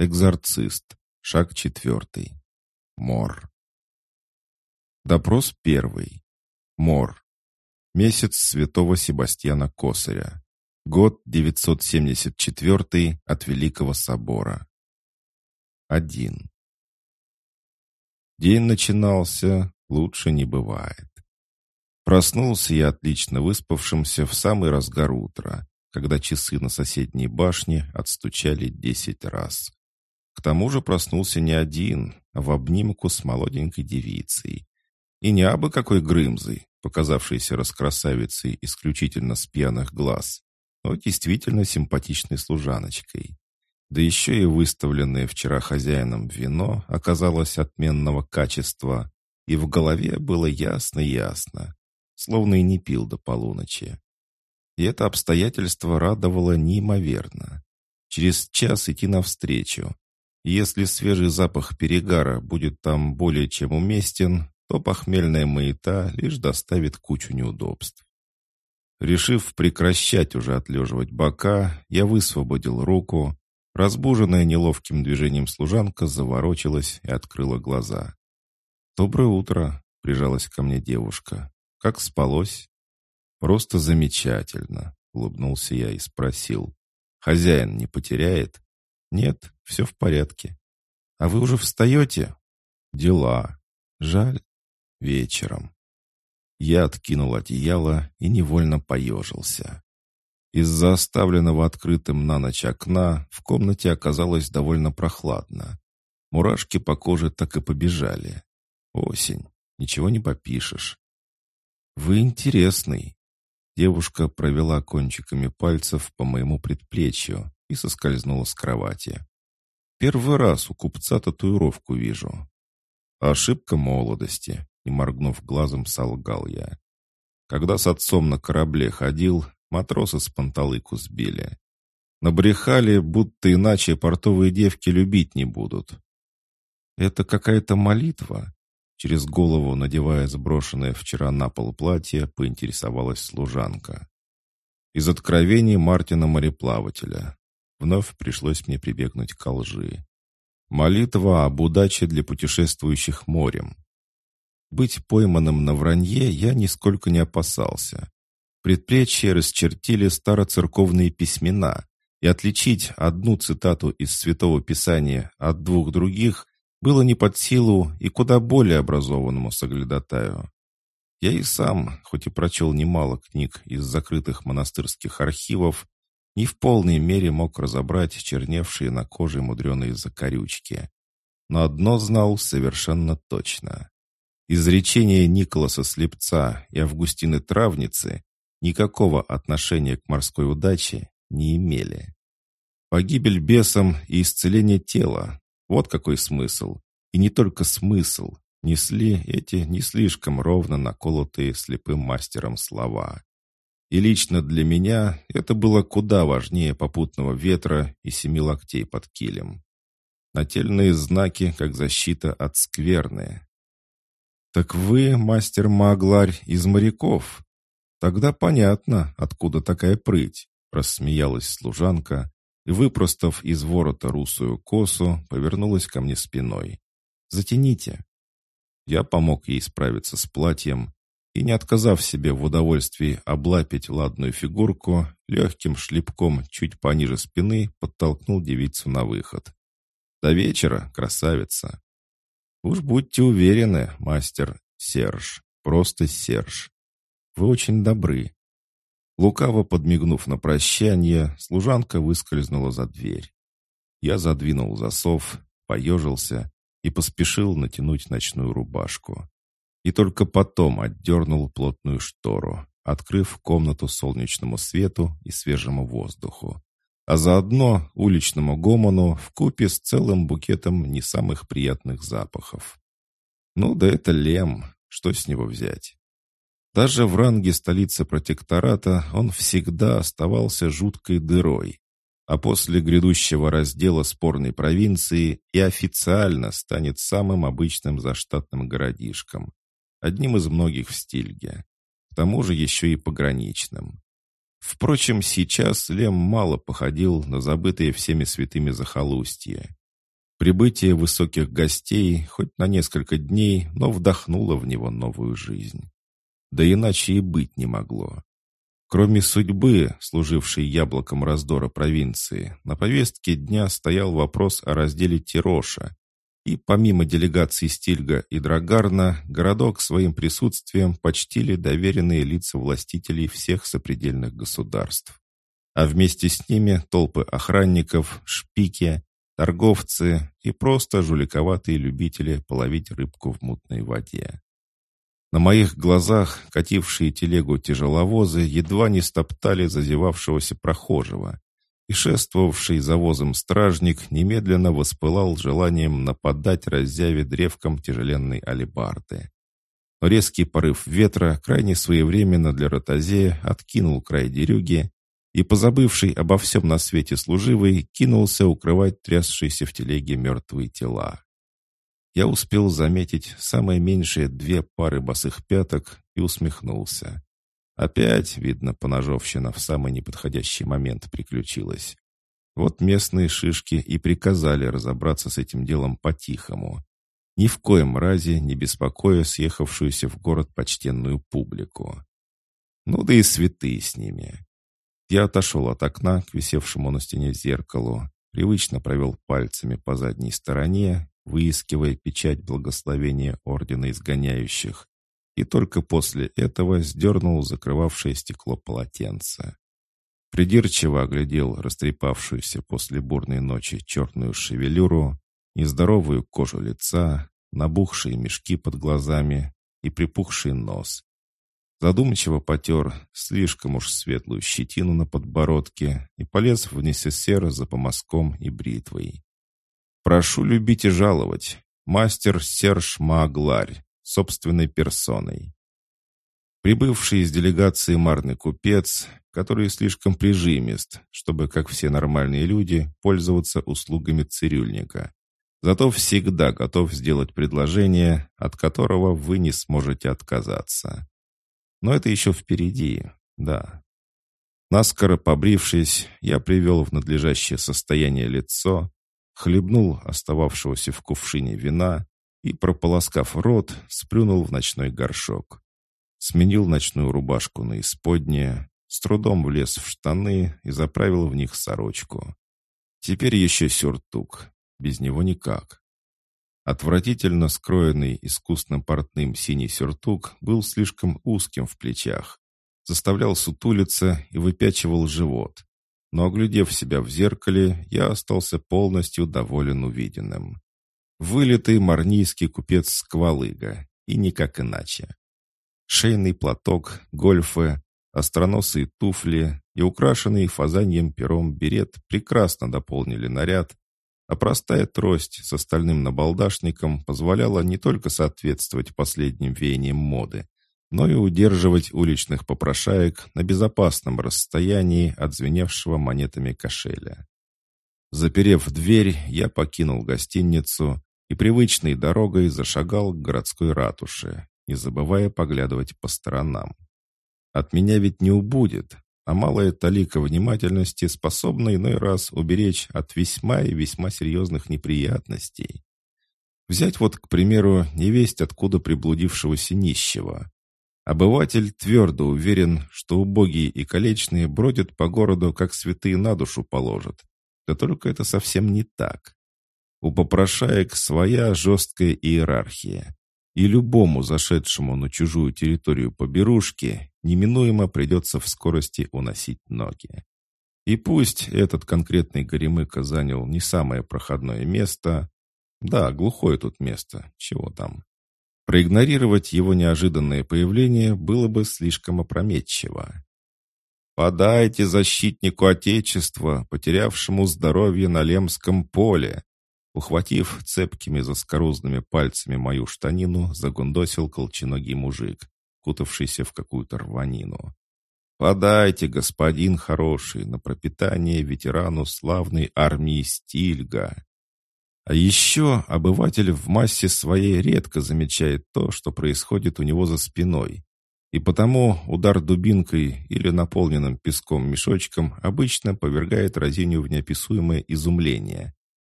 Экзорцист. Шаг 4. Мор. Допрос 1. Мор. Месяц святого Себастьяна Косаря. Год 974 от Великого Собора. 1. День начинался, лучше не бывает. Проснулся я отлично выспавшимся в самый разгар утра, когда часы на соседней башне отстучали 10 раз. К тому же проснулся не один, а в обнимку с молоденькой девицей. И не абы какой Грымзой, показавшейся раскрасавицей исключительно с пьяных глаз, но действительно симпатичной служаночкой. Да еще и выставленное вчера хозяином вино оказалось отменного качества, и в голове было ясно-ясно, словно и не пил до полуночи. И это обстоятельство радовало неимоверно. Через час идти навстречу. Если свежий запах перегара будет там более чем уместен, то похмельная маята лишь доставит кучу неудобств. Решив прекращать уже отлеживать бока, я высвободил руку. Разбуженная неловким движением служанка заворочилась и открыла глаза. «Доброе утро», — прижалась ко мне девушка. «Как спалось?» «Просто замечательно», — улыбнулся я и спросил. «Хозяин не потеряет?» «Нет, все в порядке». «А вы уже встаете?» «Дела. Жаль. Вечером». Я откинул одеяло и невольно поежился. Из-за оставленного открытым на ночь окна в комнате оказалось довольно прохладно. Мурашки по коже так и побежали. Осень. Ничего не попишешь. «Вы интересный». Девушка провела кончиками пальцев по моему предплечью и соскользнула с кровати. «Первый раз у купца татуировку вижу». «Ошибка молодости», — не моргнув глазом, солгал я. «Когда с отцом на корабле ходил, матросы с панталыку сбили. Набрехали, будто иначе портовые девки любить не будут». «Это какая-то молитва?» Через голову, надевая сброшенное вчера на пол платье, поинтересовалась служанка. «Из откровений Мартина-мореплавателя». Вновь пришлось мне прибегнуть к лжи. «Молитва об удаче для путешествующих морем». Быть пойманным на вранье я нисколько не опасался. Предплечья расчертили староцерковные письмена, и отличить одну цитату из Святого Писания от двух других было не под силу и куда более образованному соглядатаю. Я и сам, хоть и прочел немало книг из закрытых монастырских архивов, не в полной мере мог разобрать черневшие на коже мудреные закорючки. Но одно знал совершенно точно. Изречения Николаса Слепца и Августины Травницы никакого отношения к морской удаче не имели. Погибель бесам и исцеление тела — вот какой смысл. И не только смысл несли эти не слишком ровно наколотые слепым мастером слова. И лично для меня это было куда важнее попутного ветра и 7 локтей под килем. Нательные знаки, как защита от скверны. «Так вы, мастер Магларь, из моряков? Тогда понятно, откуда такая прыть», — рассмеялась служанка и, выпростав из ворота русую косу, повернулась ко мне спиной. «Затяните». Я помог ей справиться с платьем и, не отказав себе в удовольствии облапить ладную фигурку, легким шлепком чуть пониже спины подтолкнул девицу на выход. «До вечера, красавица!» «Уж будьте уверены, мастер Серж, просто Серж. Вы очень добры». Лукаво подмигнув на прощание, служанка выскользнула за дверь. Я задвинул засов, поежился и поспешил натянуть ночную рубашку. И только потом отдернул плотную штору, открыв комнату солнечному свету и свежему воздуху, а заодно уличному гомону вкупе с целым букетом не самых приятных запахов. Ну да это Лем, что с него взять? Даже в ранге столицы протектората он всегда оставался жуткой дырой, а после грядущего раздела спорной провинции и официально станет самым обычным заштатным городишком, одним из многих в Стильге, к тому же еще и пограничным. Впрочем, сейчас Лем мало походил на забытые всеми святыми захолустье. Прибытие высоких гостей хоть на несколько дней, но вдохнуло в него новую жизнь. Да иначе и быть не могло. Кроме судьбы, служившей яблоком раздора провинции, на повестке дня стоял вопрос о разделе Тироша. И помимо делегаций Стильга и Драгарна, городок своим присутствием почтили доверенные лица властителей всех сопредельных государств. А вместе с ними толпы охранников, шпики, торговцы и просто жуликоватые любители половить рыбку в мутной воде. На моих глазах катившие телегу тяжеловозы едва не стоптали зазевавшегося прохожего, и шествовавший за возом стражник немедленно воспылал желанием нападать раззяве древком тяжеленной алебарды. Но резкий порыв ветра крайне своевременно для ротозея откинул край дерюги, и, позабывший обо всем на свете служивый, кинулся укрывать трясшиеся в телеге мертвые тела. Я успел заметить самое меньшее 2 пары босых пяток и усмехнулся. Опять, видно, поножовщина в самый неподходящий момент приключилась. Вот местные шишки и приказали разобраться с этим делом по-тихому, ни в коем разе не беспокоя съехавшуюся в город почтенную публику. Ну да и святые с ними. Я отошел от окна к висевшему на стене зеркалу, привычно провел пальцами по задней стороне, выискивая печать благословения Ордена Изгоняющих, и только после этого сдернул закрывавшее стекло полотенце. Придирчиво оглядел растрепавшуюся после бурной ночи черную шевелюру, нездоровую кожу лица, набухшие мешки под глазами и припухший нос. Задумчиво потер слишком уж светлую щетину на подбородке и полез в несессер за помазком и бритвой. «Прошу любить и жаловать. Мастер Серж Маагларь, собственной персоной». Прибывший из делегации марный купец, который слишком прижимист, чтобы, как все нормальные люди, пользоваться услугами цирюльника, зато всегда готов сделать предложение, от которого вы не сможете отказаться. Но это еще впереди, да. Наскоро побрившись, я привел в надлежащее состояние лицо, хлебнул остававшегося в кувшине вина и, прополоскав рот, сплюнул в ночной горшок. Сменил ночную рубашку на исподнее, с трудом влез в штаны и заправил в них сорочку. Теперь еще сюртук, без него никак. Отвратительно скроенный искусным портным синий сюртук был слишком узким в плечах, заставлял сутулиться и выпячивал живот. Но, оглядев себя в зеркале, я остался полностью доволен увиденным. Вылитый марнийский купец-сквалыга, и никак иначе. Шейный платок, гольфы, остроносые туфли и украшенный фазаньем пером берет прекрасно дополнили наряд, а простая трость с остальным набалдашником позволяла не только соответствовать последним веяниям моды, но и удерживать уличных попрошаек на безопасном расстоянии от звеневшего монетами кошеля. Заперев дверь, я покинул гостиницу и привычной дорогой зашагал к городской ратуше, не забывая поглядывать по сторонам. От меня ведь не убудет, а малая талика внимательности способна иной раз уберечь от весьма и весьма серьезных неприятностей. Взять вот, к примеру, невесть откуда приблудившегося нищего. Обыватель твердо уверен, что убогие и калечные бродят по городу, как святые на душу положат. Да только это совсем не так. У попрошаек своя жесткая иерархия. И любому зашедшему на чужую территорию поберушки неминуемо придется в скорости уносить ноги. И пусть этот конкретный горемыка занял не самое проходное место, да, глухое тут место, чего там, проигнорировать его неожиданное появление было бы слишком опрометчиво. «Подайте защитнику Отечества, потерявшему здоровье на Лемском поле!» Ухватив цепкими заскорузными пальцами мою штанину, загундосил колченогий мужик, кутавшийся в какую-то рванину. «Подайте, господин хороший, на пропитание ветерану славной армии Стильга!» А еще обыватель в массе своей редко замечает то, что происходит у него за спиной. И потому удар дубинкой или наполненным песком мешочком обычно повергает разиню в неописуемое изумление.